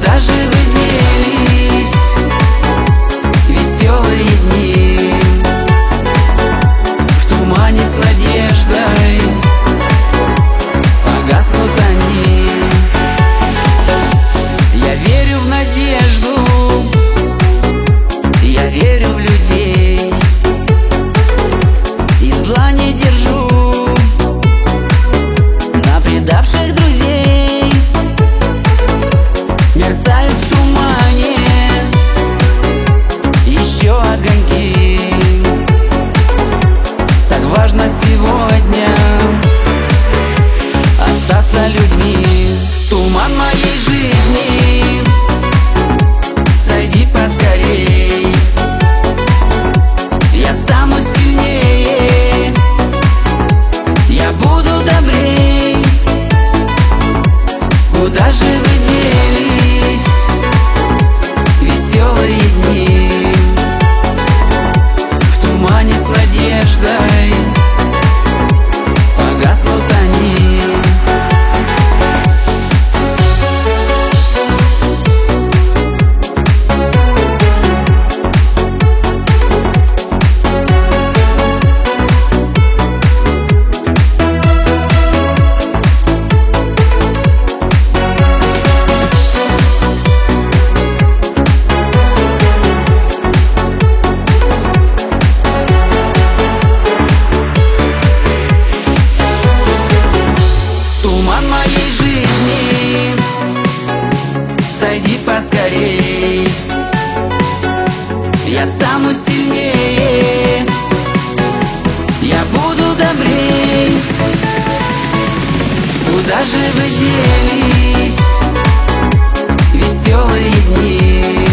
Куда же вы делись, веселые дни? В тумане с надеждой погаснут они. Я верю в надежду, я верю в людей, и зла не держу на предавших друзей. Мерцают в тумане еще огоньки. Так важно сегодня остаться людьми. Туман моей жизни, сойди поскорей. Я стану сильнее, я буду добрей. Куда же вы делись, веселые дни? В тумане с надеждой погаснут они. Туман моей жизни, сойди поскорей. Я стану сильнее, я буду добрей. Куда же вы делись, веселые дни?